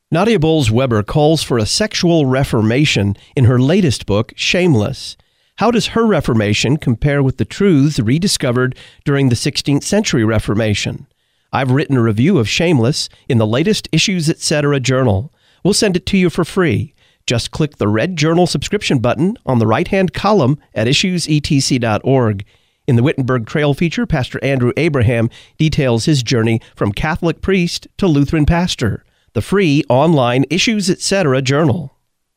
Nadia Bolz-Weber calls for a sexual reformation in her latest book, Shameless. How does her reformation compare with the truths rediscovered during the 16th century Reformation? I've written a review of Shameless in the latest Issues Etc. journal. We'll send it to you for free. Just click the red journal subscription button on the right-hand column at issuesetc.org. In the Wittenberg Trail feature, Pastor Andrew Abraham details his journey from Catholic priest to Lutheran pastor. The free online Issues Etc. journal.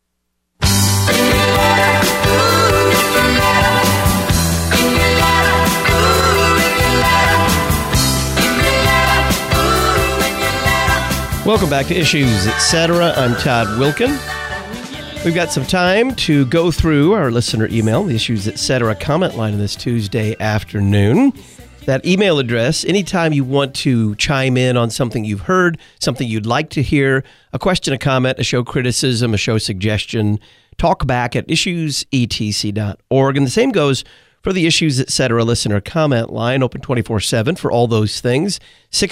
Welcome back to Issues Etc. I'm Todd Wilkin. We've got some time to go through our listener email, the Issues Etc. comment line on this Tuesday afternoon. That email address, anytime you want to chime in on something you've heard, something you'd like to hear, a question, a comment, a show criticism, a show suggestion, talk back at issuesetc.org. And the same goes for the Issues Etc. listener comment line, open 24/7 for all those things,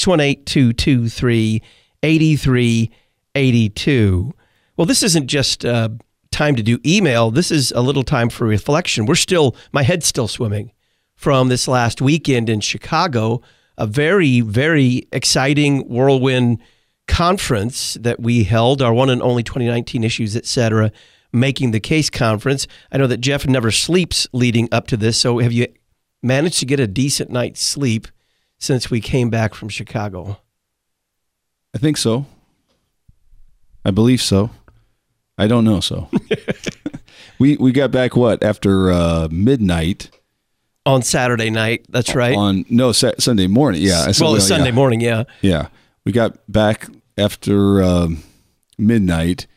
618-223-8382. Well, this isn't just time to do email. This is a little time for reflection. My head's still swimming from this last weekend in Chicago, a very, very exciting whirlwind conference that we held, our one and only 2019 Issues Etc. Making the Case conference. I know that Jeff never sleeps leading up to this, so have you managed to get a decent night's sleep since we came back from Chicago? I think so. I believe so. I don't know so. We got back, after midnight? On Saturday night, that's right. Sunday morning, yeah. Sunday morning, yeah. Yeah. We got back after midnight,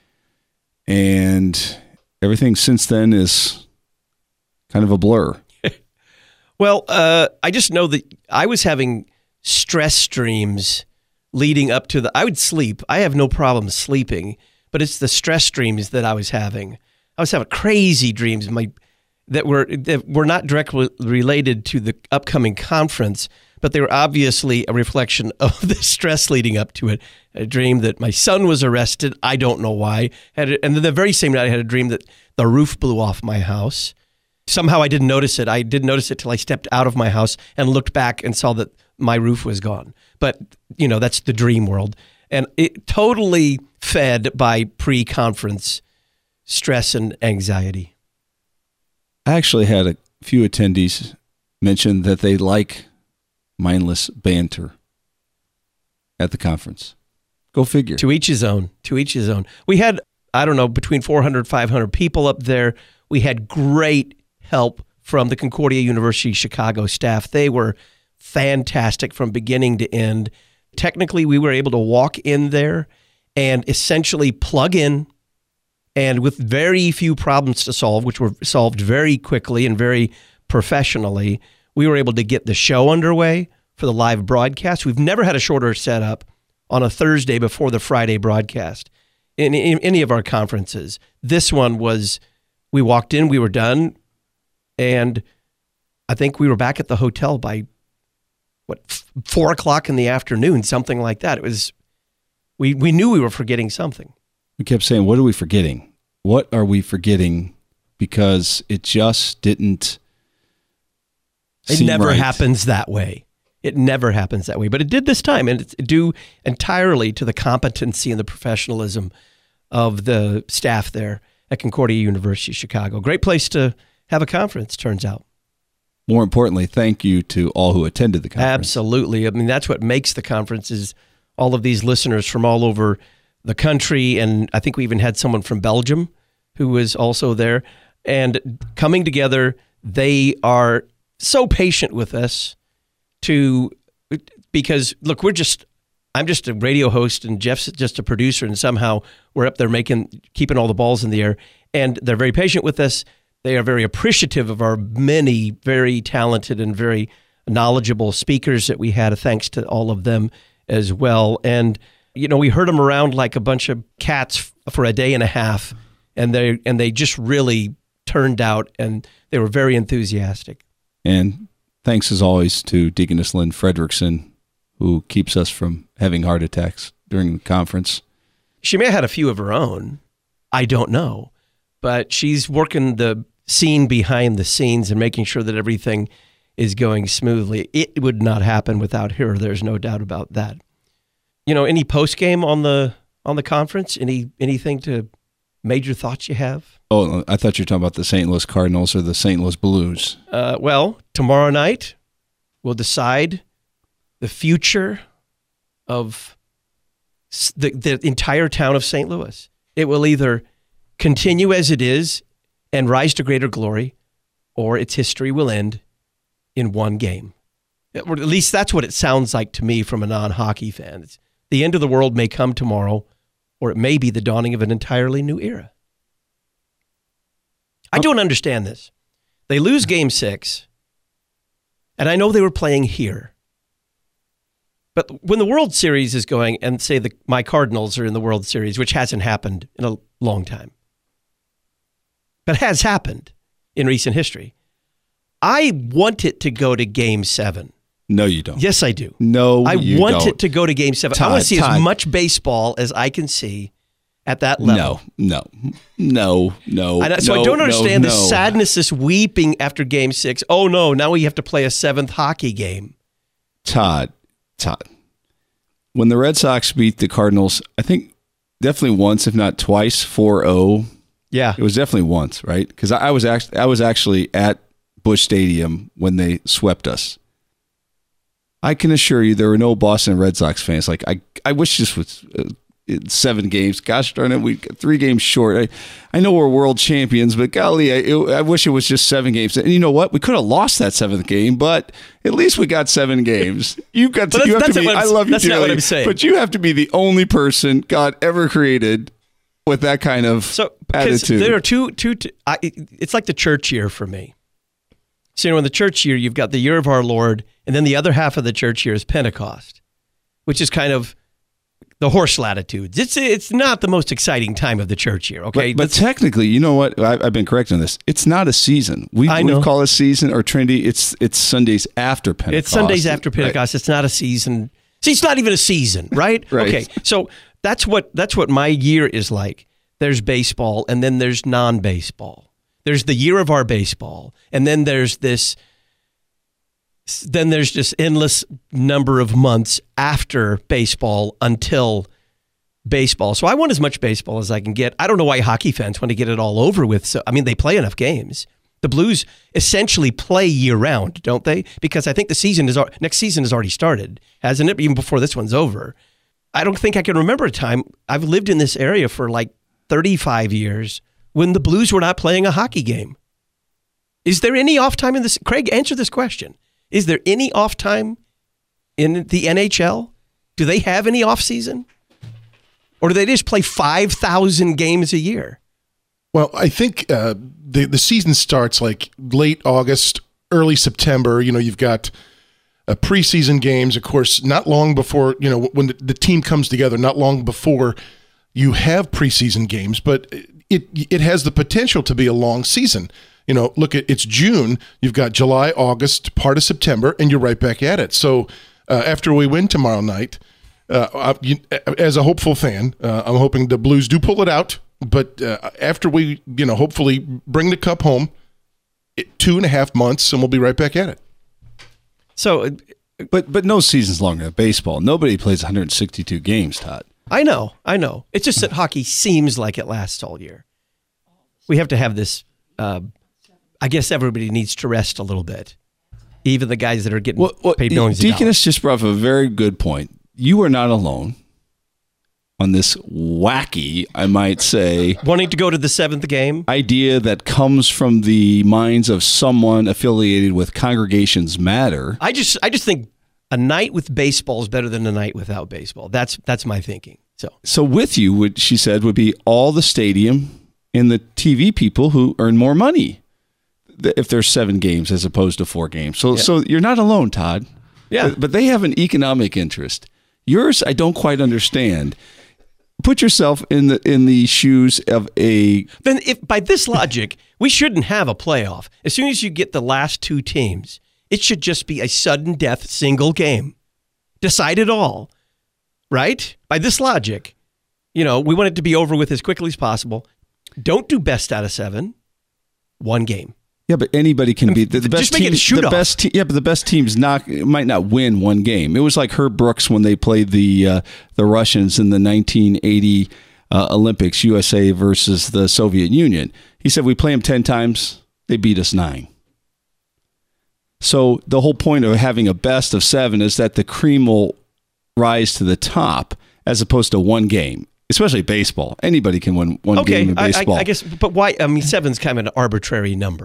and everything since then is kind of a blur. Well, I just know that I was having stress dreams leading up to I would sleep. I have no problem sleeping, but it's the stress dreams that I was having. I was having crazy dreams that were not directly related to the upcoming conference, but they were obviously a reflection of the stress leading up to it. A dream that my son was arrested. I don't know why. And then the very same night, I had a dream that the roof blew off my house. Somehow I didn't notice it. I didn't notice it till I stepped out of my house and looked back and saw that my roof was gone. But, that's the dream world. And it totally fed by pre-conference stress and anxiety. I actually had a few attendees mention that they like mindless banter at the conference. Go figure. To each his own. We had, between 400, 500 people up there. We had great help from the Concordia University Chicago staff. They were fantastic from beginning to end. Technically, we were able to walk in there and essentially plug in, and with very few problems to solve, which were solved very quickly and very professionally, we were able to get the show underway for the live broadcast. We've never had a shorter setup on a Thursday before the Friday broadcast in any of our conferences. This one was, we walked in, we were done, and I think we were back at the hotel by 4 o'clock in the afternoon, something like that. It was, we knew we were forgetting something. We kept saying, what are we forgetting? What are we forgetting? Because it just didn't It never happens that way. It never happens that way. But it did this time, and it's due entirely to the competency and the professionalism of the staff there at Concordia University Chicago. Great place to have a conference, turns out. More importantly, thank you to all who attended the conference. Absolutely. I mean, that's what makes the conference is all of these listeners from all over the country, and I think we even had someone from Belgium who was also there. And coming together, they are so patient with us because, look, I'm just a radio host and Jeff's just a producer, and somehow we're up there keeping all the balls in the air. And they're very patient with us. They are very appreciative of our many very talented and very knowledgeable speakers that we had. Thanks to all of them as well. And, we heard them around like a bunch of cats for a day and a half, and they just really turned out, and they were very enthusiastic. And thanks as always to Deaconess Lynn Fredrickson, who keeps us from having heart attacks during the conference. She may have had a few of her own. I don't know. But she's working the scene behind the scenes and making sure that everything is going smoothly. It would not happen without her. There's no doubt about that. Any post game on the conference? Anything major thoughts you have? Oh, I thought you were talking about the St. Louis Cardinals or the St. Louis Blues. Well, tomorrow night we'll decide the future of the entire town of St. Louis. It will either continue as it is and rise to greater glory, or its history will end in one game. Or at least that's what it sounds like to me from a non-hockey fan. The end of the world may come tomorrow, or it may be the dawning of an entirely new era. I don't understand this. They lose Game 6, and I know they were playing here. But when the World Series is going, and say my Cardinals are in the World Series, which hasn't happened in a long time, but has happened in recent history, I want it to go to Game 7. No, you don't. Yes, I do. No, I you want don't. it to go to Game 7. I want to see as much baseball as I can see at that level. No. So I don't understand the sadness, this weeping after Game 6. Oh, no, now we have to play a 7th hockey game. Todd. When the Red Sox beat the Cardinals, I think definitely once, if not twice, 4-0. Yeah. It was definitely once, right? Because I was actually at Busch Stadium when they swept us. I can assure you there were no Boston Red Sox fans. Like, I wish this was 7 games. Gosh darn it, we 3 games short. I know we're world champions, but golly, I wish it was just 7 games. And you know what? We could have lost that 7th game, but at least we got 7 games. I love you That's dearly, not what I'm saying. but you have to be the only person God ever created with that kind of attitude. There are two. It's like the church year for me. So in the church year, you've got the year of our Lord, and then the other half of the church year is Pentecost, which is kind of the horse latitudes. It's not the most exciting time of the church year, okay? But technically, you know what? I've been correct on this. It's not a season. We call it a season, or Trinity. It's Sundays after Pentecost. It's Sundays after Pentecost. Right. It's not a season. See, it's not even a season, right? Right. Okay, so that's what my year is like. There's baseball, and then there's non-baseball. There's the year of our baseball, and then there's this endless number of months after baseball until baseball. So I want as much baseball as I can get. I don't know why hockey fans want to get it all over with. So I mean, they play enough games. The Blues essentially play year round, don't they? Because I think next season has already started, hasn't it? Even before this one's over. I don't think I can remember a time. I've lived in this area for like 35 years when the Blues were not playing a hockey game. Is there any off time in this? Craig, answer this question. Is there any off time in the NHL? Do they have any off season? Or do they just play 5,000 games a year? Well, I think the season starts like late August, early September. You've got preseason games, of course, not long before, when the team comes together, not long before you have preseason games, but it has the potential to be a long season. Look at it's June, you've got July, August, part of September, and you're right back at it. So after we win tomorrow night, as a hopeful fan, I'm hoping the Blues do pull it out. But after we, hopefully bring the cup home, 2.5 months, and we'll be right back at it. So, but no season's longer than baseball. Nobody plays 162 games, Todd. I know. It's just that hockey seems like it lasts all year. We have to have this. I guess everybody needs to rest a little bit. Even the guys that are getting paid millions of dollars. Deaconess just brought up a very good point. You are not alone on this wacky, I might say, wanting to go to the 7th game idea that comes from the minds of someone affiliated with Congregations Matter. I just think a night with baseball is better than a night without baseball. That's my thinking. So with you, what she said would be all the stadium and the TV people who earn more money if there's 7 games as opposed to 4 games. So you're not alone, Todd. Yeah, but they have an economic interest. Yours, I don't quite understand. Put yourself in the shoes of a. Then, if by this logic, we shouldn't have a playoff. As soon as you get the last 2 teams, it should just be a sudden death single game. Decide it all, right? By this logic, We want it to be over with as quickly as possible. Don't do best out of 7. 1 game. Yeah, but anybody can beat the best just make it a teams. shoot-off. But the best teams might not win 1 game. It was like Herb Brooks when they played the Russians in the 1980 Olympics, USA versus the Soviet Union. He said, we play them 10 times, they beat us 9. So the whole point of having a best of 7 is that the cream will rise to the top as opposed to 1 game. Especially baseball. Anybody can win one game in baseball. I guess, but why? 7's kind of an arbitrary number.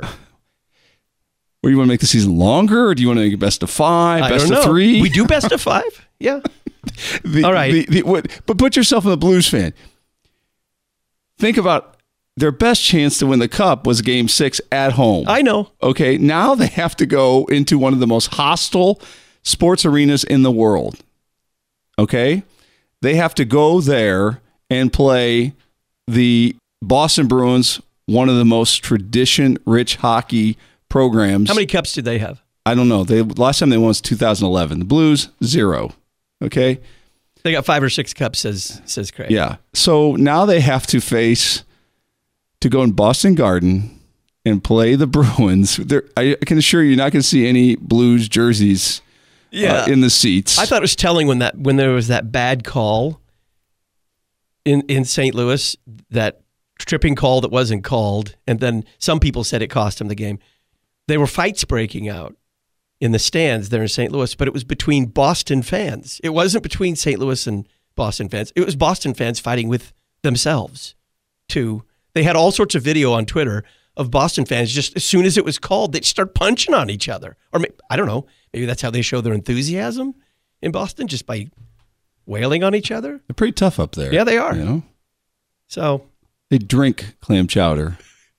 Or you want to make the season longer, or do you want to make it best of 5, best of 3? We do best of 5? Yeah. All right. But put yourself in the Blues fan. Think about their best chance to win the Cup was Game 6 at home. I know. Okay, now they have to go into one of the most hostile sports arenas in the world. Okay? They have to go there and play the Boston Bruins, one of the most tradition-rich hockey programs. How many cups did they have? I don't know. Last time they won was 2011. The Blues, 0. Okay? They got 5 or 6 cups, says Craig. Yeah. So now they have to go in Boston Garden and play the Bruins. I can assure you, you're not going to see any Blues jerseys in the seats. I thought it was telling when there was that bad call in St. Louis, that tripping call that wasn't called, and then some people said it cost him the game. There were fights breaking out in the stands there in St. Louis, but it was between Boston fans. It wasn't between St. Louis and Boston fans. It was Boston fans fighting with themselves, too. They had all sorts of video on Twitter of Boston fans just as soon as it was called, they'd start punching on each other. Or I don't know, maybe that's how they show their enthusiasm in Boston, just by wailing on each other. They're pretty tough up there. Yeah, they are. So they drink clam chowder.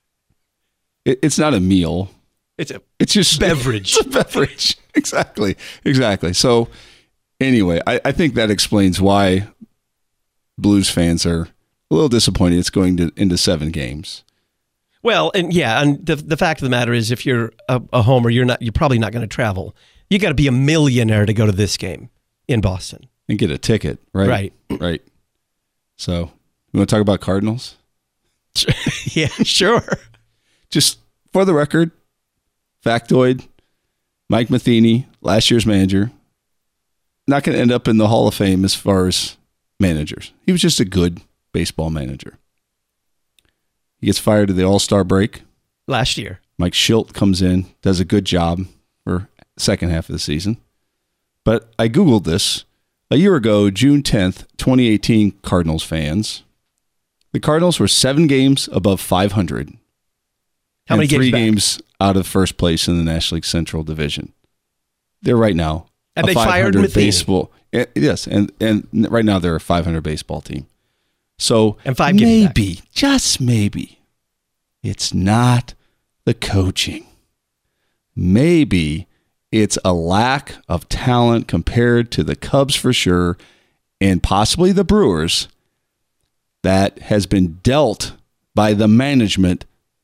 It's not a meal. It's just beverage. It's a beverage. Exactly. So anyway, I think that explains why Blues fans are a little disappointed it's going into 7 games. Well, and the fact of the matter is, if you're a homer, you're probably not going to travel. You got to be a millionaire to go to this game in Boston and get a ticket, right? Right. So, you want to talk about Cardinals? Yeah, sure. Just for the record, factoid: Mike Matheny, last year's manager, not going to end up in the Hall of Fame as far as managers. He was just a good baseball manager. He gets fired at the All-Star break last year. Mike Schilt comes in, does a good job for second half of the season. But I Googled this. A year ago, June 10th, 2018, Cardinals fans. The Cardinals were 7 games above 500. How many games 3 back? games out of first place in the National League Central Division. They're right now and a they 500 fired baseball. Yes, and right now they're a 500 baseball team. So and 5 games maybe, back. Just maybe, it's not the coaching. Maybe it's a lack of talent compared to the Cubs for sure, and possibly the Brewers, that has been dealt by the management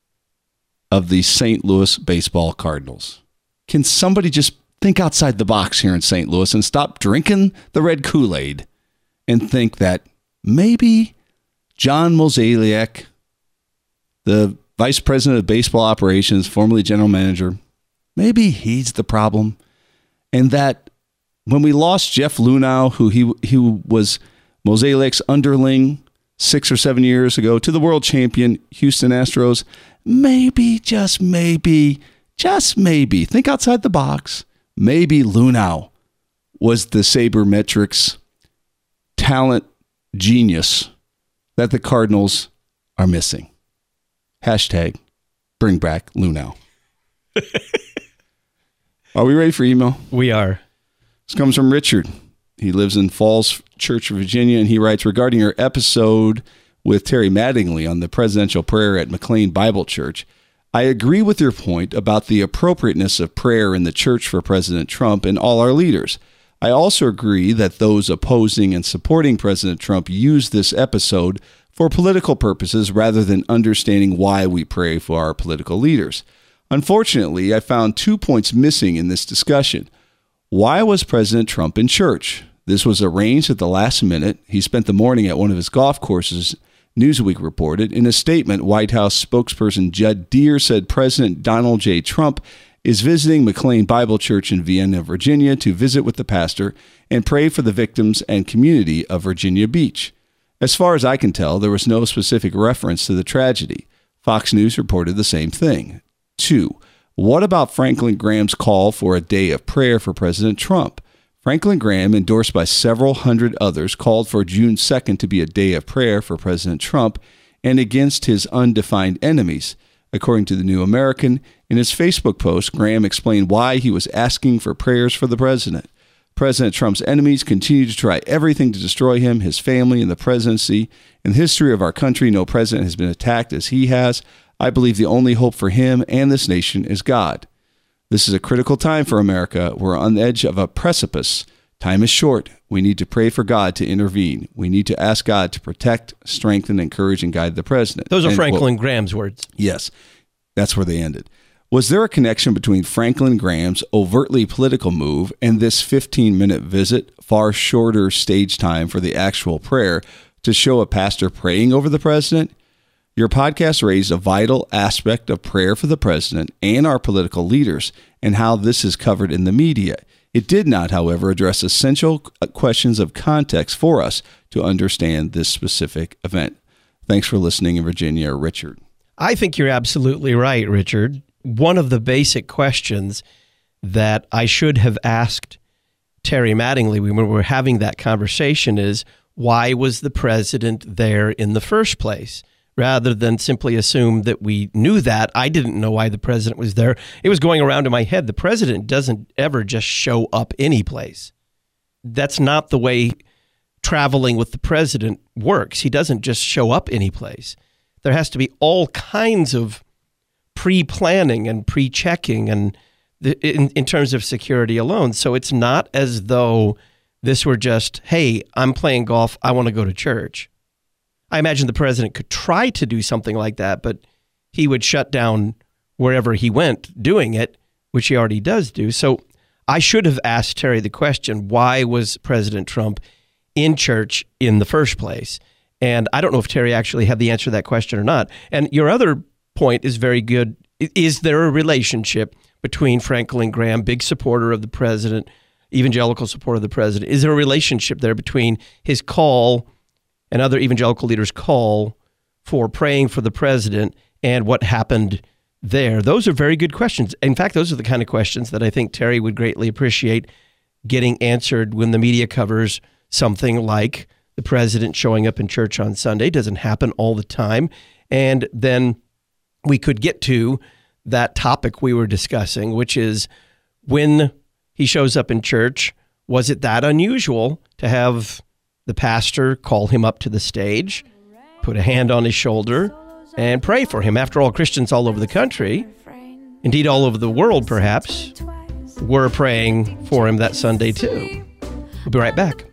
of the St. Louis Baseball Cardinals. Can somebody just think outside the box here in St. Louis and stop drinking the red Kool-Aid and think that maybe John Mozeliak, the vice president of baseball operations, formerly general manager, maybe he's the problem, and that when we lost Jeff Lunau, who he was Mozeliak's underling 6 or 7 years ago, to the world champion Houston Astros, maybe, just maybe, think outside the box. Maybe Lunau was the sabermetrics talent genius that the Cardinals are missing. Hashtag bring back Lunau. Are we ready for email? We are. This comes from Richard. He lives in Falls Church, Virginia, and he writes, regarding your episode with Terry Mattingly on the presidential prayer at McLean Bible Church, I agree with your point about the appropriateness of prayer in the church for President Trump and all our leaders. I also agree that those opposing and supporting President Trump use this episode for political purposes rather than understanding why we pray for our political leaders. Unfortunately, I found 2 points missing in this discussion. Why was President Trump in church? This was arranged at the last minute. He spent the morning at one of his golf courses, Newsweek reported. In a statement, White House spokesperson Judd Deere said President Donald J. Trump is visiting McLean Bible Church in Vienna, Virginia, to visit with the pastor and pray for the victims and community of Virginia Beach. As far as I can tell, there was no specific reference to the tragedy. Fox News reported the same thing. 2. What about Franklin Graham's call for a day of prayer for President Trump? Franklin Graham, endorsed by several hundred others, called for June 2nd to be a day of prayer for President Trump and against his undefined enemies. According to The New American, in his Facebook post, Graham explained why he was asking for prayers for the president. President Trump's enemies continue to try everything to destroy him, his family, and the presidency. In the history of our country, no president has been attacked as he has. I believe the only hope for him and this nation is God. This is a critical time for America. We're on the edge of a precipice. Time is short. We need to pray for God to intervene. We need to ask God to protect, strengthen, encourage, and guide the president. Those are Franklin Graham's words. Yes, that's where they ended. Was there a connection between Franklin Graham's overtly political move and this 15-minute visit, far shorter stage time for the actual prayer, to show a pastor praying over the president? Your podcast raised a vital aspect of prayer for the president and our political leaders and how this is covered in the media. It did not, however, address essential questions of context for us to understand this specific event. Thanks for listening in Virginia, Richard. I think you're absolutely right, Richard. One of the basic questions that I should have asked Terry Mattingly when we were having that conversation is, why was the president there in the first place? Rather than simply assume that we knew that. I didn't know why the president was there. It was going around in my head. The president doesn't ever just show up any place. That's not the way traveling with the president works. He doesn't just show up any place. There has to be all kinds of pre-planning and pre-checking and in terms of security alone. So it's not as though this were just, hey, I'm playing golf, I want to go to church. I imagine the president could try to do something like that, but he would shut down wherever he went doing it, which he already does do. So I should have asked Terry the question, why was President Trump in church in the first place? And I don't know if Terry actually had the answer to that question or not. And your other point is very good. Is there a relationship between Franklin Graham, big supporter of the president, evangelical supporter of the president? Is there a relationship there between his call and other evangelical leaders' call for praying for the president and what happened there? Those are very good questions. In fact, those are the kind of questions that I think Terry would greatly appreciate getting answered when the media covers something like the president showing up in church on Sunday. It doesn't happen all the time. And then we could get to that topic we were discussing, which is when he shows up in church, was it that unusual to have the pastor call him up to the stage, put a hand on his shoulder, and pray for him? After all, Christians all over the country, indeed all over the world perhaps, were praying for him that Sunday too. We'll be right back.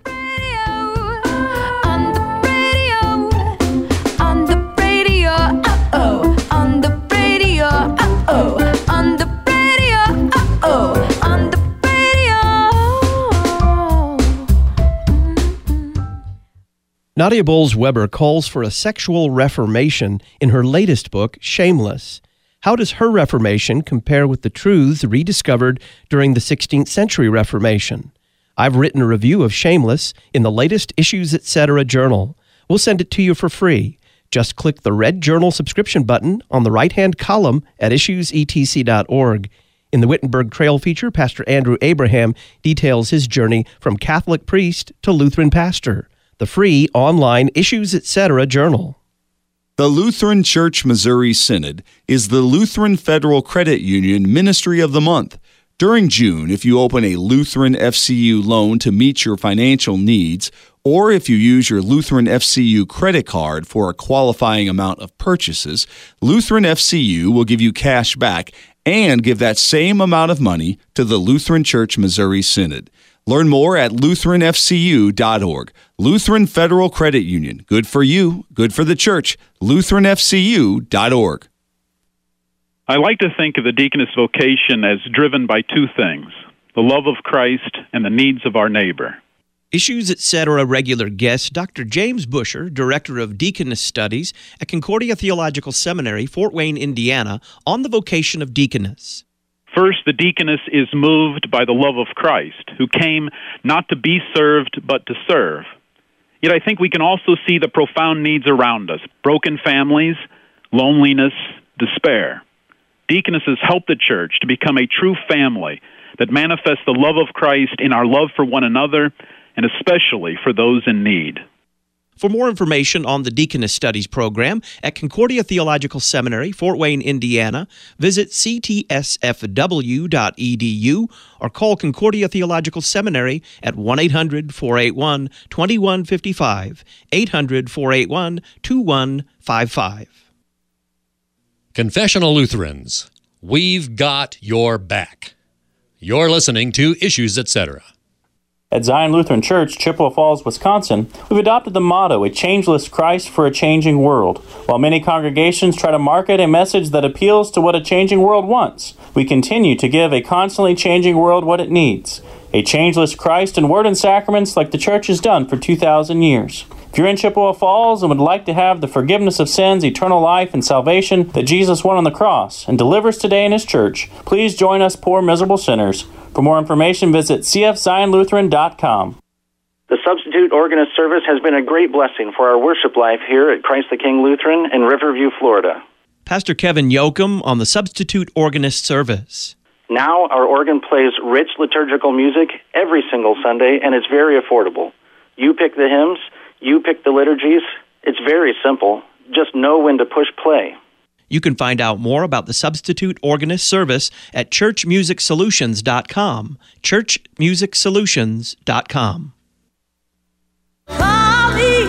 Nadia Bolz-Weber calls for a sexual reformation in her latest book, Shameless. How does her reformation compare with the truths rediscovered during the 16th century Reformation? I've written a review of Shameless in the latest Issues Etc. journal. We'll send it to you for free. Just click the red journal subscription button on the right-hand column at issuesetc.org. In the Wittenberg Trail feature, Pastor Andrew Abraham details his journey from Catholic priest to Lutheran pastor. The free online Issues Etc. journal. The Lutheran Church Missouri Synod is the Lutheran Federal Credit Union Ministry of the Month. During June, if you open a Lutheran FCU loan to meet your financial needs, or if you use your Lutheran FCU credit card for a qualifying amount of purchases, Lutheran FCU will give you cash back and give that same amount of money to the Lutheran Church Missouri Synod. Learn more at LutheranFCU.org. Lutheran Federal Credit Union. Good for you, good for the church. LutheranFCU.org. I like to think of the deaconess vocation as driven by two things, the love of Christ and the needs of our neighbor. Issues Etc. regular guest Dr. James Busher, Director of Deaconess Studies at Concordia Theological Seminary, Fort Wayne, Indiana, on the vocation of deaconess. First, the deaconess is moved by the love of Christ, who came not to be served, but to serve. Yet I think we can also see the profound needs around us: broken families, loneliness, despair. Deaconesses help the church to become a true family that manifests the love of Christ in our love for one another, and especially for those in need. For more information on the Deaconess Studies program at Concordia Theological Seminary, Fort Wayne, Indiana, visit ctsfw.edu or call Concordia Theological Seminary at 1-800-481-2155, 800-481-2155. Confessional Lutherans, we've got your back. You're listening to Issues Etc. At Zion Lutheran Church, Chippewa Falls, Wisconsin, we've adopted the motto, "A changeless Christ for a changing world." While many congregations try to market a message that appeals to what a changing world wants, we continue to give a constantly changing world what it needs: a changeless Christ in word and sacraments like the Church has done for 2,000 years. If you're in Chippewa Falls and would like to have the forgiveness of sins, eternal life, and salvation that Jesus won on the cross and delivers today in His church, please join us poor, miserable sinners. For more information, visit cfzionlutheran.com. The substitute organist service has been a great blessing for our worship life here at Christ the King Lutheran in Riverview, Florida. Pastor Kevin Yoakum on the substitute organist service. Now our organ plays rich liturgical music every single Sunday, and it's very affordable. You pick the hymns, you pick the liturgies. It's very simple. Just know when to push play. You can find out more about the substitute organist service at churchmusicsolutions.com, churchmusicsolutions.com. Call me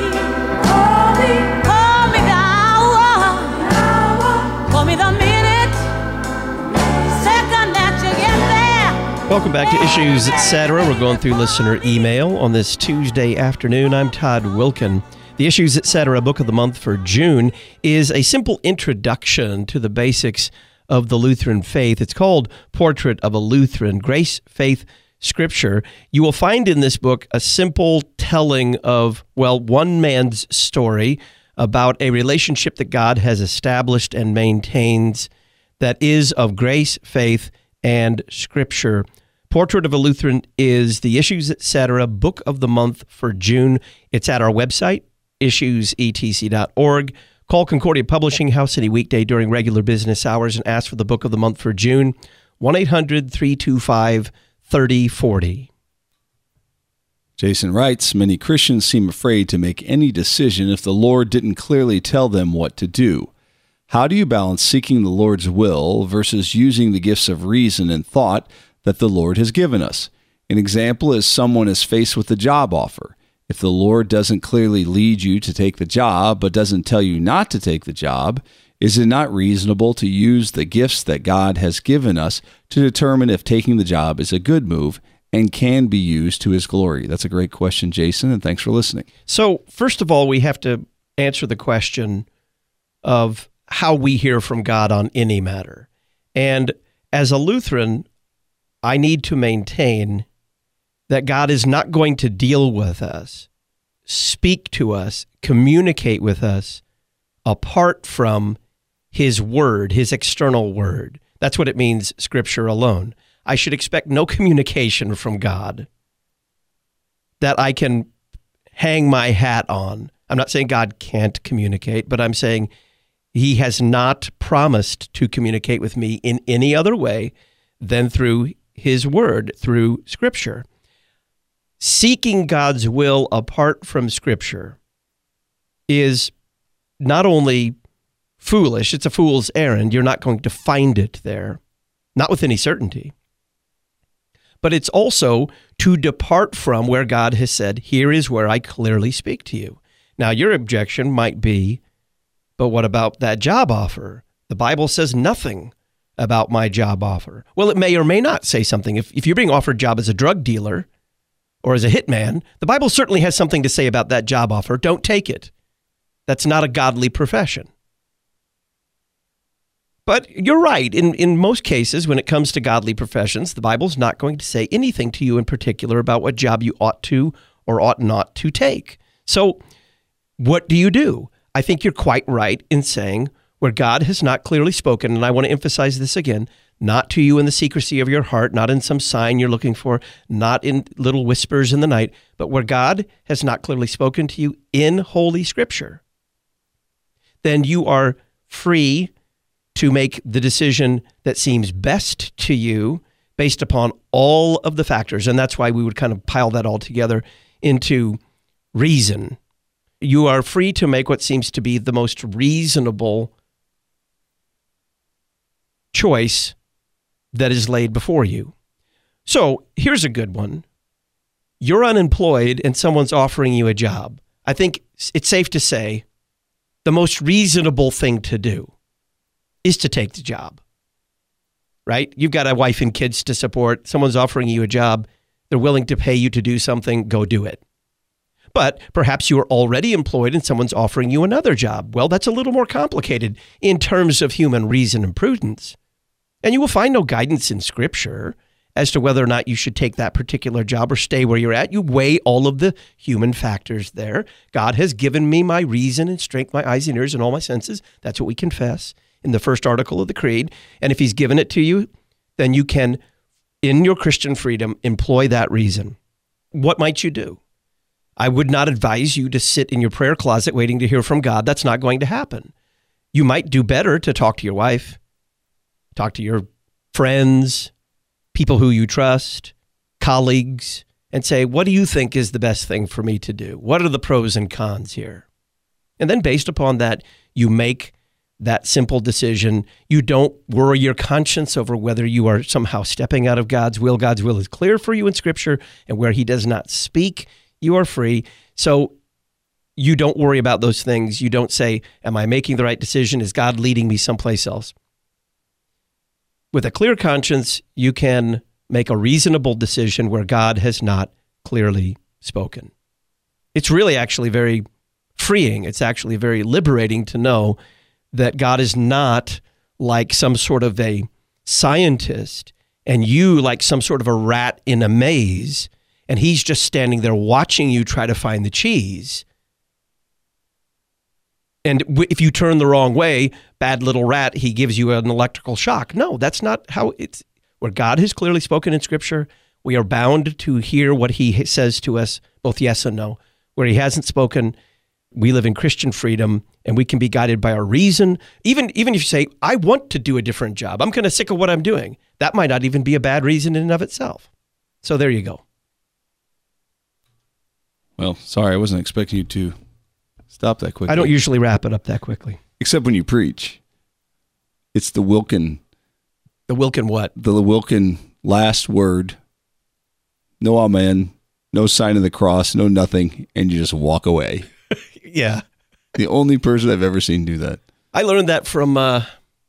the minute, second that you get there. Welcome back to Issues Etc. We're going through listener email on this Tuesday afternoon. I'm Todd Wilkin. The Issues Etc. Book of the Month for June is a simple introduction to the basics of the Lutheran faith. It's called Portrait of a Lutheran, Grace, Faith, Scripture. You will find in this book a simple telling of, one man's story about a relationship that God has established and maintains that is of grace, faith, and Scripture. Portrait of a Lutheran is the Issues Etc. Book of the Month for June. It's at our website, issuesetc.org. Call Concordia Publishing House any weekday during regular business hours and ask for the Book of the Month for June, 1-800-325-3040. Jason writes, many Christians seem afraid to make any decision if the Lord didn't clearly tell them what to do. How do you balance seeking the Lord's will versus using the gifts of reason and thought that the Lord has given us? An example is someone is faced with a job offer. If the Lord doesn't clearly lead you to take the job, but doesn't tell you not to take the job, is it not reasonable to use the gifts that God has given us to determine if taking the job is a good move and can be used to His glory? That's a great question, Jason, and thanks for listening. So, first of all, we have to answer the question of how we hear from God on any matter. And as a Lutheran, I need to maintain that God is not going to deal with us, speak to us, communicate with us apart from His Word, His external Word. That's what it means, Scripture alone. I should expect no communication from God that I can hang my hat on. I'm not saying God can't communicate, but I'm saying He has not promised to communicate with me in any other way than through His Word, through Scripture. Seeking God's will apart from Scripture is not only foolish, it's a fool's errand. You're not going to find it there, not with any certainty. But it's also to depart from where God has said, here is where I clearly speak to you. Now, your objection might be, but what about that job offer? The Bible says nothing about my job offer. Well, it may or may not say something. If you're being offered a job as a drug dealer or as a hitman, the Bible certainly has something to say about that job offer. Don't take it. That's not a godly profession. But you're right. In most cases, when it comes to godly professions, the Bible's not going to say anything to you in particular about what job you ought to or ought not to take. So what do? I think you're quite right in saying where God has not clearly spoken, and I want to emphasize this again, not to you in the secrecy of your heart, not in some sign you're looking for, not in little whispers in the night, but where God has not clearly spoken to you in Holy Scripture, then you are free to make the decision that seems best to you based upon all of the factors. And that's why we would kind of pile that all together into reason. You are free to make what seems to be the most reasonable choice that is laid before you. So here's a good one. You're unemployed and someone's offering you a job. I think it's safe to say the most reasonable thing to do is to take the job, right? You've got a wife and kids to support. Someone's offering you a job. They're willing to pay you to do something. Go do it. But perhaps you are already employed and someone's offering you another job. Well, that's a little more complicated in terms of human reason and prudence. And you will find no guidance in Scripture as to whether or not you should take that particular job or stay where you're at. You weigh all of the human factors there. God has given me my reason and strength, my eyes and ears and all my senses. That's what we confess in the first article of the Creed. And if he's given it to you, then you can, in your Christian freedom, employ that reason. What might you do? I would not advise you to sit in your prayer closet waiting to hear from God. That's not going to happen. You might do better to talk to your wife, talk to your friends, people who you trust, colleagues, and say, what do you think is the best thing for me to do? What are the pros and cons here? And then based upon that, you make that simple decision. You don't worry your conscience over whether you are somehow stepping out of God's will. God's will is clear for you in Scripture, and where he does not speak, you are free. So you don't worry about those things. You don't say, am I making the right decision? Is God leading me someplace else? With a clear conscience, you can make a reasonable decision where God has not clearly spoken. It's really actually very freeing. It's actually very liberating to know that God is not like some sort of a scientist and you like some sort of a rat in a maze, and he's just standing there watching you try to find the cheese. And if you turn the wrong way, bad little rat, he gives you an electrical shock. No, that's not how it's. Where God has clearly spoken in Scripture, we are bound to hear what he says to us, both yes and no. Where he hasn't spoken, we live in Christian freedom, and we can be guided by our reason. Even if you say, I want to do a different job, I'm kind of sick of what I'm doing. That might not even be a bad reason in and of itself. So there you go. Well, sorry, I wasn't expecting you to stop that quickly. I don't usually wrap it up that quickly. Except when you preach. It's the Wilkin. The Wilkin what? The Wilkin last word. No amen, no sign of the cross, no nothing, and you just walk away. Yeah. The only person I've ever seen do that. I learned that from a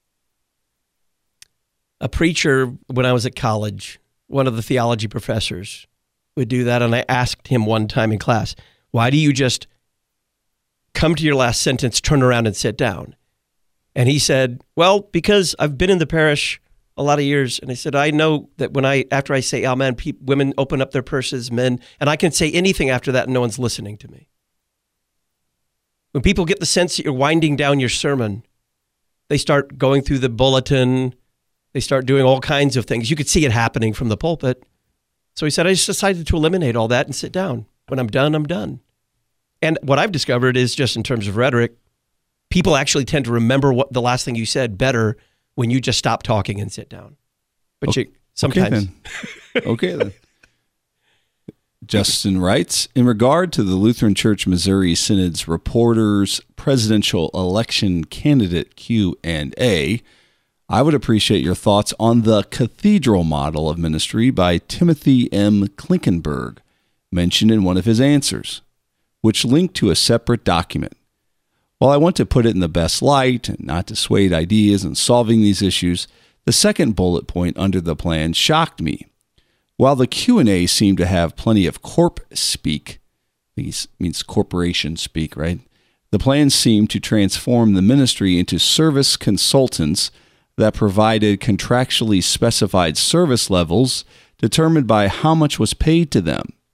preacher when I was at college. One of the theology professors would do that, and I asked him one time in class, why do you just come to your last sentence, turn around, and sit down? And he said, well, because I've been in the parish a lot of years, and I said, I know that after I say amen, women open up their purses, men, and I can say anything after that and no one's listening to me. When people get the sense that you're winding down your sermon, they start going through the bulletin, they start doing all kinds of things. You could see it happening from the pulpit. So he said, I just decided to eliminate all that and sit down. When I'm done, I'm done. And what I've discovered is just in terms of rhetoric, people actually tend to remember what the last thing you said better when you just stop talking and sit down. But sometimes. Okay then. Justin writes, in regard to the Lutheran Church Missouri Synod's Reporters Presidential Election Candidate Q&A, I would appreciate your thoughts on the cathedral model of ministry by Timothy M. Klinkenberg, mentioned in one of his answers, which linked to a separate document. While I want to put it in the best light and not dissuade ideas in solving these issues, the second bullet point under the plan shocked me. While the Q&A seemed to have plenty of corp speak, I think he means corporation speak, right? The plan seemed to transform the ministry into service consultants that provided contractually specified service levels determined by how much was paid to them.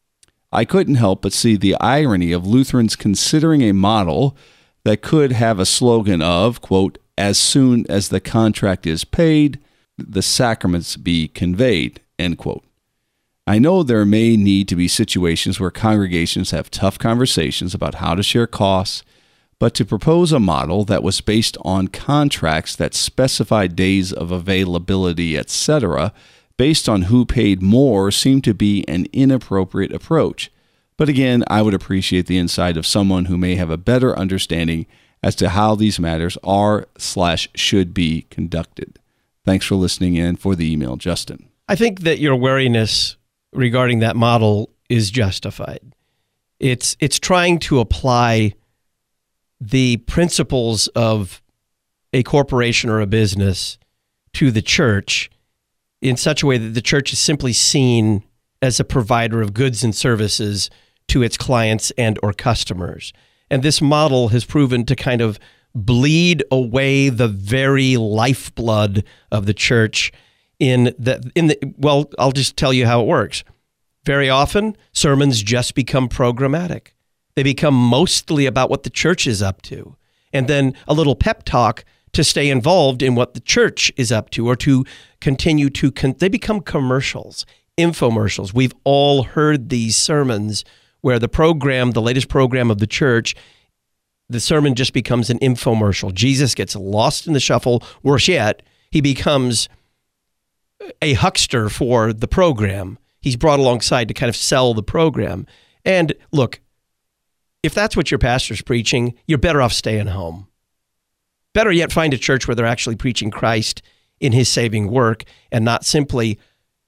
I couldn't help but see the irony of Lutherans considering a model that could have a slogan of, quote, as soon as the contract is paid, the sacraments be conveyed, end quote. I know there may need to be situations where congregations have tough conversations about how to share costs, but to propose a model that was based on contracts that specified days of availability, etc., based on who paid more seemed to be an inappropriate approach. But again, I would appreciate the insight of someone who may have a better understanding as to how these matters are/should be conducted. Thanks for listening in. For the email, Justin. I think that your wariness regarding that model is justified. It's trying to apply the principles of a corporation or a business to the church in such a way that the church is simply seen as a provider of goods and services to its clients and or customers. And this model has proven to kind of bleed away the very lifeblood of the church well, I'll just tell you how it works. Very often, sermons just become programmatic. They become mostly about what the church is up to, and then a little pep talk to stay involved in what the church is up to, or to continue to, they become commercials, infomercials. We've all heard these sermons where the latest program of the church, the sermon just becomes an infomercial. Jesus gets lost in the shuffle. Worse yet, he becomes a huckster for the program. He's brought alongside to kind of sell the program. And look, if that's what your pastor's preaching, you're better off staying home. Better yet, find a church where they're actually preaching Christ in his saving work and not simply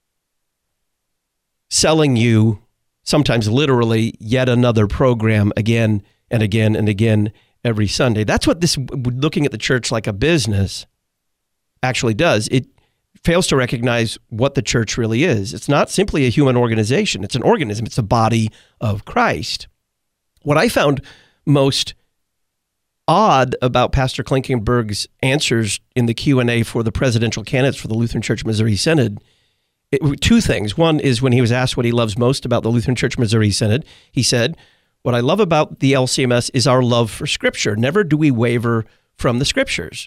selling you, sometimes literally, yet another program again and again and again every Sunday. That's what this looking at the church like a business actually does. It fails to recognize what the church really is. It's not simply a human organization. It's an organism. It's a body of Christ. What I found most odd about Pastor Klinkenberg's answers in the Q&A for the presidential candidates for the Lutheran Church Missouri Synod, two things. One is when he was asked what he loves most about the Lutheran Church Missouri Synod, he said, "What I love about the LCMS is our love for Scripture. Never do we waver from the Scriptures."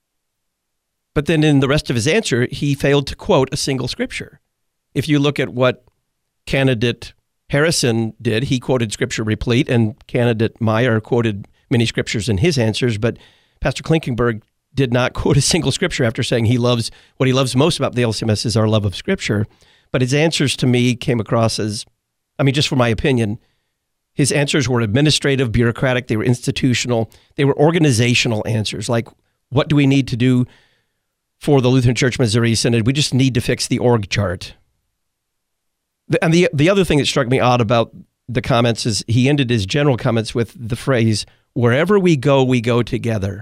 But then in the rest of his answer, he failed to quote a single Scripture. If you look at what candidate Harrison did, he quoted Scripture replete, and candidate Meyer quoted many Scriptures in his answers, but Pastor Klinkenberg did not quote a single Scripture after saying what he loves most about the LCMS is our love of Scripture. But his answers to me came across as, just for my opinion, his answers were administrative, bureaucratic, they were institutional, they were organizational answers, like, what do we need to do for the Lutheran Church Missouri Synod? We just need to fix the org chart. And the other thing that struck me odd about the comments is he ended his general comments with the phrase, "Wherever we go together."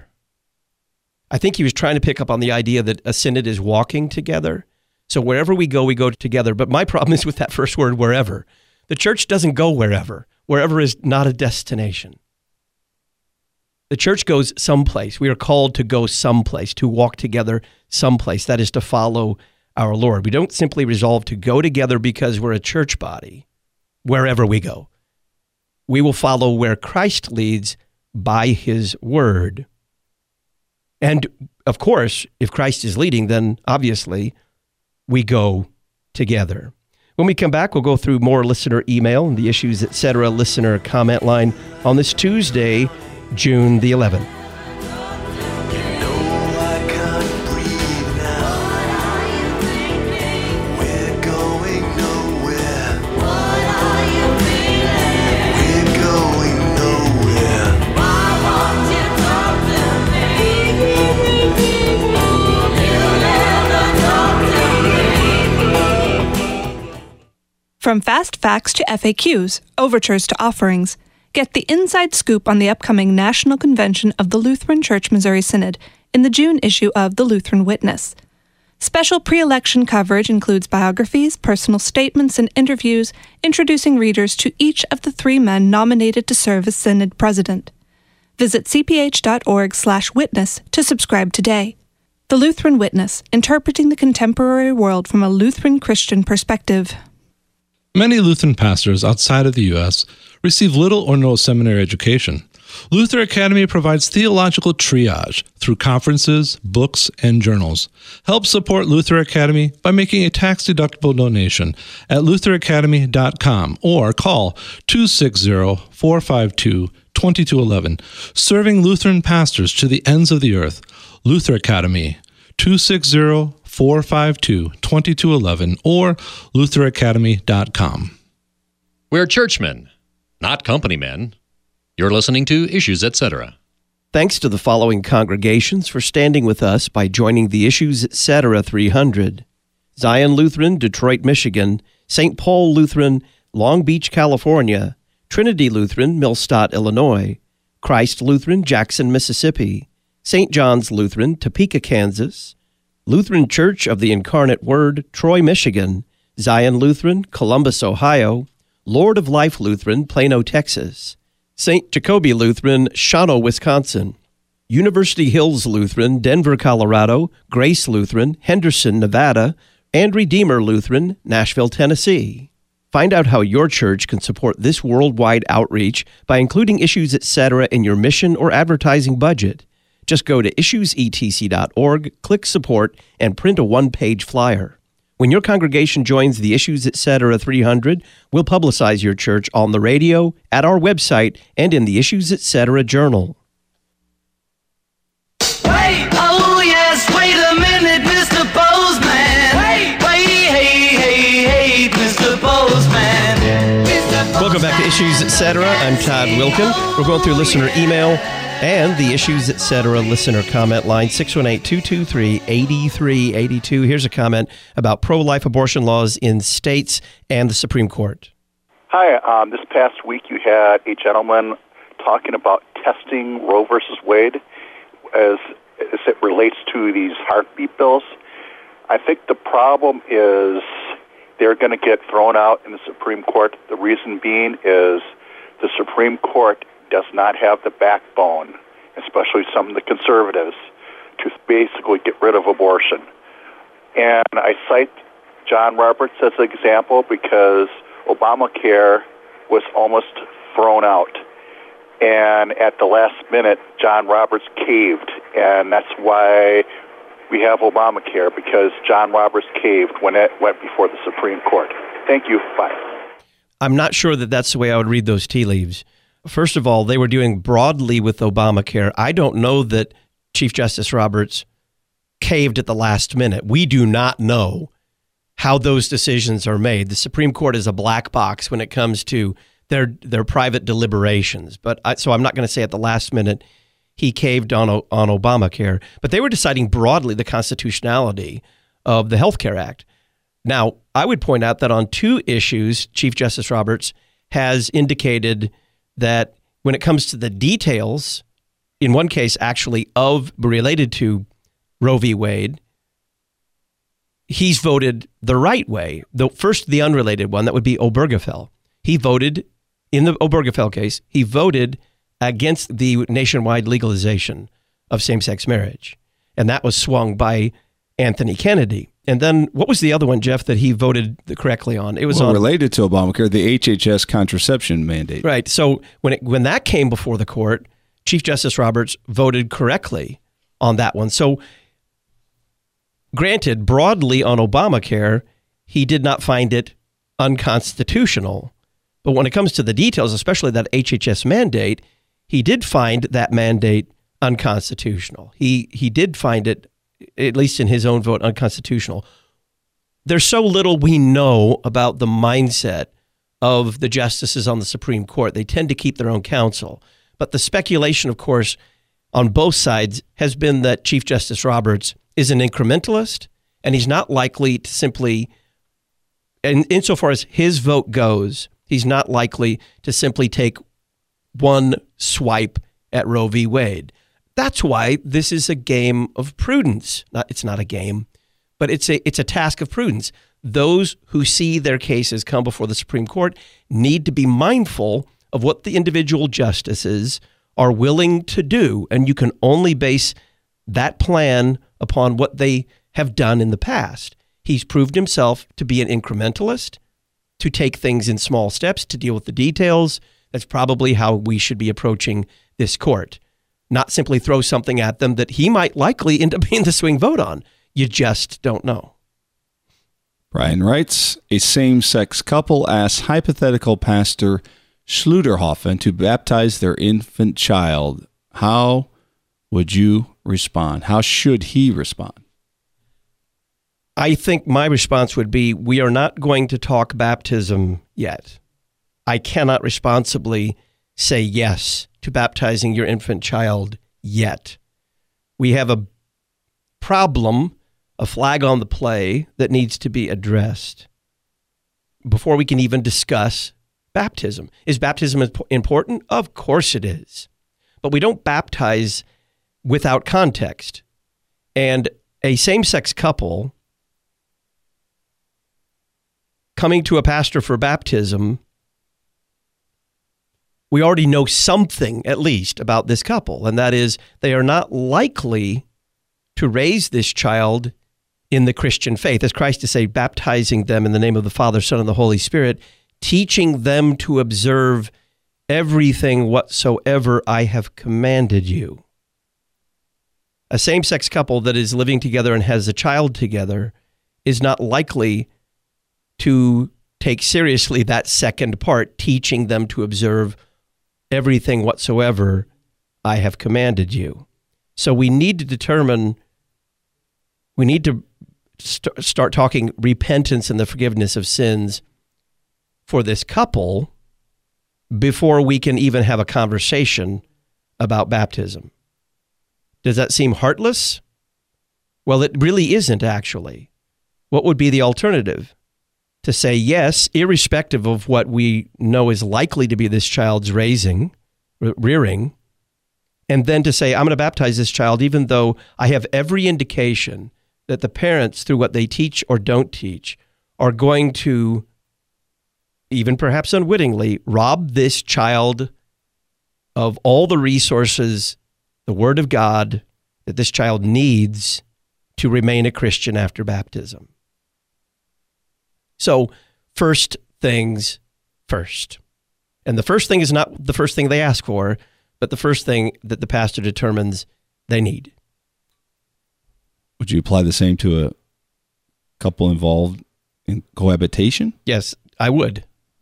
I think he was trying to pick up on the idea that a synod is walking together. So wherever we go together. But my problem is with that first word, wherever. The church doesn't go wherever. Wherever is not a destination. The church goes someplace. We are called to go someplace, to walk together someplace. That is to follow our Lord. We don't simply resolve to go together because we're a church body, wherever we go. We will follow where Christ leads by his word. And of course, if Christ is leading, then obviously we go together. When we come back, we'll go through more listener email and the issues, etc. listener comment line on this Tuesday, June the 11th. From fast facts to FAQs, overtures to offerings, get the inside scoop on the upcoming National Convention of the Lutheran Church Missouri Synod in the June issue of The Lutheran Witness. Special pre-election coverage includes biographies, personal statements, and interviews introducing readers to each of the 3 men nominated to serve as Synod President. Visit cph.org/witness to subscribe today. The Lutheran Witness, interpreting the contemporary world from a Lutheran Christian perspective. Many Lutheran pastors outside of the U.S. receive little or no seminary education. Luther Academy provides theological triage through conferences, books, and journals. Help support Luther Academy by making a tax-deductible donation at lutheracademy.com or call 260-452-2211. Serving Lutheran pastors to the ends of the earth. Luther Academy, 260-452-2211 or lutheracademy.com. We're churchmen, not company men. You're listening to Issues, Etc. Thanks to the following congregations for standing with us by joining the Issues, Etc. 300. Zion Lutheran, Detroit, Michigan, St. Paul Lutheran, Long Beach, California, Trinity Lutheran, Millstadt, Illinois, Christ Lutheran, Jackson, Mississippi, St. John's Lutheran, Topeka, Kansas, Lutheran Church of the Incarnate Word, Troy, Michigan, Zion Lutheran, Columbus, Ohio, Lord of Life Lutheran, Plano, Texas, St. Jacobi Lutheran, Shawano, Wisconsin, University Hills Lutheran, Denver, Colorado, Grace Lutheran, Henderson, Nevada, and Redeemer Lutheran, Nashville, Tennessee. Find out how your church can support this worldwide outreach by including Issues, Etc. in your mission or advertising budget. Just go to issuesetc.org, click Support, and print a one-page flyer. When your congregation joins the Issues, Etc. 300, we'll publicize your church on the radio, at our website, and in the Issues, Etc. journal. Wait, oh yes, wait a minute, Mr. Postman. Wait, hey, Mr. Postman. Welcome back to Issues, Etc. I'm Todd Wilkin. We're going through listener email and the Issues, Etc. listener comment line, 618-223-8382. Here's a comment about pro-life abortion laws in states and the Supreme Court. Hi, this past week you had a gentleman talking about testing Roe versus Wade as it relates to these heartbeat bills. I think the problem is they're going to get thrown out in the Supreme Court. The reason being is the Supreme Court does not have the backbone, especially some of the conservatives, to basically get rid of abortion. And I cite John Roberts as an example because Obamacare was almost thrown out. And at the last minute, John Roberts caved. And that's why we have Obamacare, because John Roberts caved when it went before the Supreme Court. Thank you. Bye. I'm not sure that that's the way I would read those tea leaves. First of all, they were doing broadly with Obamacare. I don't know that Chief Justice Roberts caved at the last minute. We do not know how those decisions are made. The Supreme Court is a black box when it comes to their private deliberations. So I'm not going to say at the last minute he caved on Obamacare. But they were deciding broadly the constitutionality of the Health Care Act. Now, I would point out that on two issues, Chief Justice Roberts has indicated that when it comes to the details, in one case actually related to Roe v. Wade, he's voted the right way. First, the unrelated one, that would be Obergefell. He voted, in the Obergefell case, he voted against the nationwide legalization of same-sex marriage. And that was swung by Anthony Kennedy. And then what was the other one, Jeff, that he voted correctly on? It was related to Obamacare, the HHS contraception mandate. Right. So when that came before the court, Chief Justice Roberts voted correctly on that one. So granted, broadly on Obamacare, he did not find it unconstitutional. But when it comes to the details, especially that HHS mandate, he did find that mandate unconstitutional. He did find it, at least in his own vote, unconstitutional. There's so little we know about the mindset of the justices on the Supreme Court. They tend to keep their own counsel. But the speculation, of course, on both sides has been that Chief Justice Roberts is an incrementalist, and he's not likely to simply, and insofar as his vote goes, he's not likely to simply take one swipe at Roe v. Wade. That's why this is a game of prudence. It's not a game, but it's a task of prudence. Those who see their cases come before the Supreme Court need to be mindful of what the individual justices are willing to do, and you can only base that plan upon what they have done in the past. He's proved himself to be an incrementalist, to take things in small steps, to deal with the details. That's probably how we should be approaching this court. Not simply throw something at them that he might likely end up being the swing vote on. You just don't know. Brian writes, a same-sex couple asks hypothetical Pastor Schluterhoffen to baptize their infant child. How would you respond? How should he respond? I think my response would be, we are not going to talk baptism yet. I cannot responsibly say yes to baptizing your infant child yet. We have a problem, a flag on the play that needs to be addressed before we can even discuss baptism. Is baptism important? Of course it is. But we don't baptize without context. And a same-sex couple coming to a pastor for baptism, we already know something, at least, about this couple, and that is they are not likely to raise this child in the Christian faith. As Christ is saying, baptizing them in the name of the Father, Son, and the Holy Spirit, teaching them to observe everything whatsoever I have commanded you. A same-sex couple that is living together and has a child together is not likely to take seriously that second part, teaching them to observe everything whatsoever I have commanded you. So we need to determine, we need to start talking repentance and the forgiveness of sins for this couple before we can even have a conversation about baptism. Does that seem heartless? Well, it really isn't, actually. What would be the alternative? To say yes, irrespective of what we know is likely to be this child's rearing, and then to say, I'm going to baptize this child even though I have every indication that the parents, through what they teach or don't teach, are going to, even perhaps unwittingly, rob this child of all the resources, the Word of God, that this child needs to remain a Christian after baptism. So, first things first. And the first thing is not the first thing they ask for, but the first thing that the pastor determines they need. Would you apply the same to a couple involved in cohabitation? Yes, I would.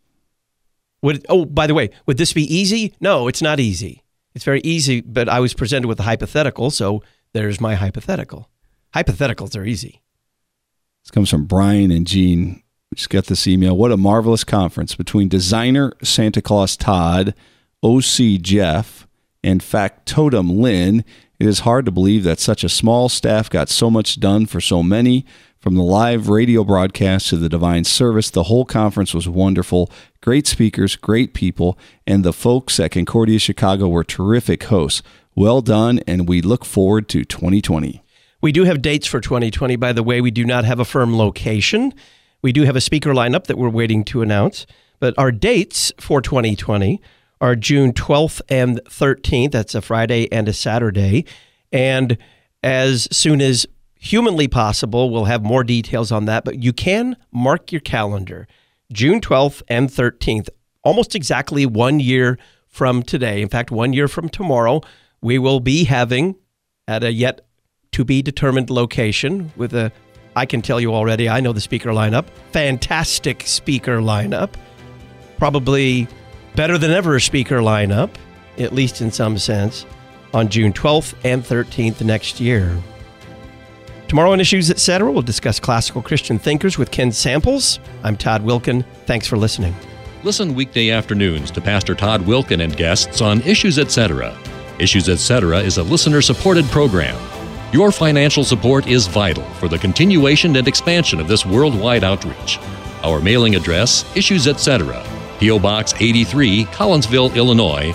By the way, would this be easy? No, it's not easy. It's very easy, but I was presented with a hypothetical, so there's my hypothetical. Hypotheticals are easy. This comes from Brian and Jean. Just got this email. What a marvelous conference between designer Santa Claus Todd, OC Jeff, and Factotum Lynn. It is hard to believe that such a small staff got so much done for so many. From the live radio broadcast to the divine service, the whole conference was wonderful. Great speakers, great people, and the folks at Concordia Chicago were terrific hosts. Well done, and we look forward to 2020. We do have dates for 2020, by the way. We do not have a firm location. We do have a speaker lineup that we're waiting to announce, but our dates for 2020 are June 12th and 13th. That's a Friday and a Saturday. And as soon as humanly possible, we'll have more details on that, but you can mark your calendar. June 12th and 13th, almost exactly 1 year from today. In fact, 1 year from tomorrow, we will be having at a yet to be determined location with a, I can tell you already, I know the speaker lineup. Fantastic speaker lineup. Probably better than ever speaker lineup, at least in some sense, on June 12th and 13th next year. Tomorrow on Issues Etc., we'll discuss classical Christian thinkers with Ken Samples. I'm Todd Wilkin. Thanks for listening. Listen weekday afternoons to Pastor Todd Wilkin and guests on Issues Etc. Issues Etc. is a listener-supported program. Your financial support is vital for the continuation and expansion of this worldwide outreach. Our mailing address, Issues Etc., P.O. Box 83, Collinsville, Illinois,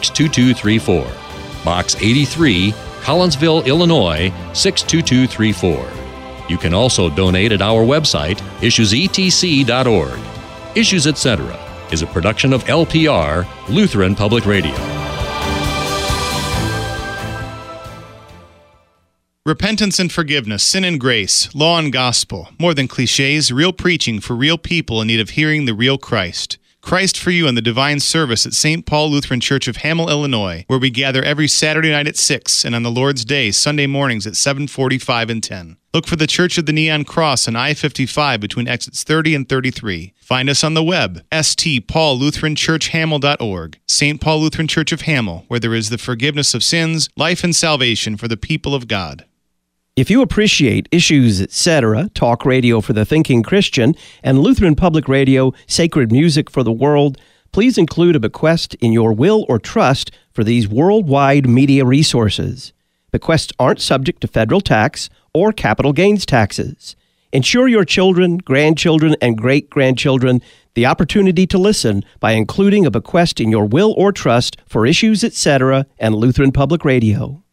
62234. Box 83, Collinsville, Illinois, 62234. You can also donate at our website, issuesetc.org. Issues Etc. is a production of LPR, Lutheran Public Radio. Repentance and forgiveness, sin and grace, law and gospel. More than cliches, real preaching for real people in need of hearing the real Christ. Christ for You in the Divine Service at St. Paul Lutheran Church of Hamel, Illinois, where we gather every Saturday night at 6 and on the Lord's Day, Sunday mornings at 7:45 and 10. Look for the Church of the Neon Cross on I-55 between exits 30 and 33. Find us on the web, stpaullutheranchurchhamel.org. St. Paul Lutheran Church of Hamel, where there is the forgiveness of sins, life and salvation for the people of God. If you appreciate Issues, Etc., talk radio for the thinking Christian, and Lutheran Public Radio, sacred music for the world, please include a bequest in your will or trust for these worldwide media resources. Bequests aren't subject to federal tax or capital gains taxes. Ensure your children, grandchildren, and great-grandchildren the opportunity to listen by including a bequest in your will or trust for Issues, Etc. and Lutheran Public Radio.